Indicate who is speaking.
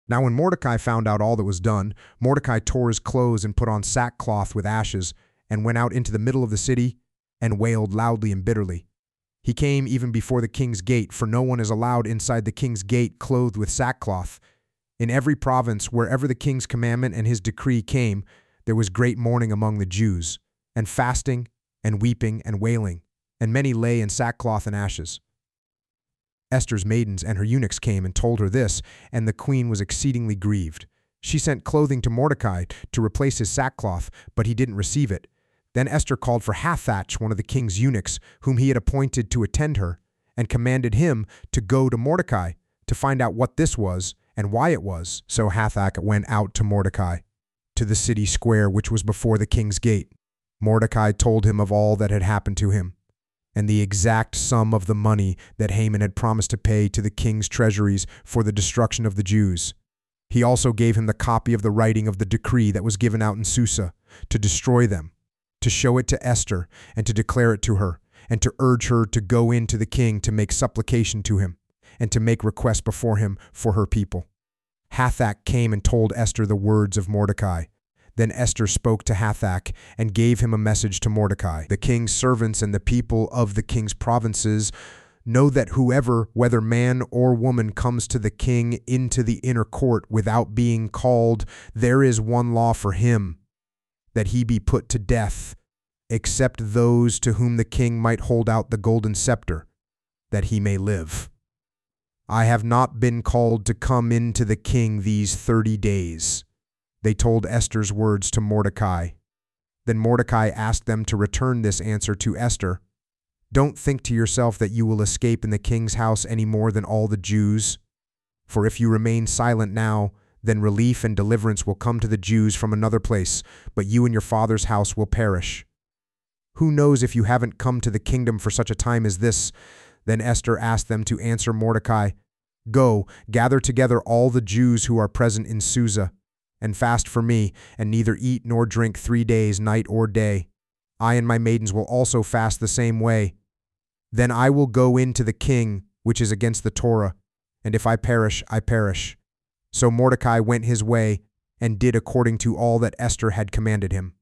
Speaker 1: Now when Mordecai found out all that was done, Mordecai tore his clothes and put on sackcloth with ashes, and went out into the middle of the city, and wailed loudly and bitterly. He came even before the king's gate, for no one is allowed inside the king's gate clothed with sackcloth. In every province, wherever the king's commandment and his decree came, there was great mourning among the Jews, and fasting, and weeping, and wailing, and many lay in sackcloth and ashes. Esther's maidens and her eunuchs came and told her this, and the queen was exceedingly grieved. She sent clothing to Mordecai to replace his sackcloth, but he didn't receive it. Then Esther called for Hathach, one of the king's eunuchs, whom he had appointed to attend her, and commanded him to go to Mordecai to find out what this was and why it was. So Hathach went out to Mordecai, to the city square which was before the king's gate. Mordecai told him of all that had happened to him, and the exact sum of the money that Haman had promised to pay to the king's treasuries for the destruction of the Jews. He also gave him the copy of the writing of the decree that was given out in Susa, to destroy them, to show it to Esther, and to declare it to her, and to urge her to go in to the king to make supplication to him, and to make request before him for her people. Hathach came and told Esther the words of Mordecai. Then Esther spoke to Hathach and gave him a message to Mordecai. The king's servants and the people of the king's provinces know that whoever, whether man or woman, comes to the king into the inner court without being called, there is one law for him, that he be put to death, except those to whom the king might hold out the golden scepter, that he may live. I have not been called to come in to the king these 30 days. They told Esther's words to Mordecai. Then Mordecai asked them to return this answer to Esther. Don't think to yourself that you will escape in the king's house any more than all the Jews. For if you remain silent now, then relief and deliverance will come to the Jews from another place, but you and your father's house will perish. Who knows if you haven't come to the kingdom for such a time as this? Then Esther asked them to answer Mordecai, Go, gather together all the Jews who are present in Susa, and fast for me, and neither eat nor drink 3 days, night or day. I and my maidens will also fast the same way. Then I will go in to the king, which is against the Torah, and if I perish, I perish. So Mordecai went his way, and did according to all that Esther had commanded him.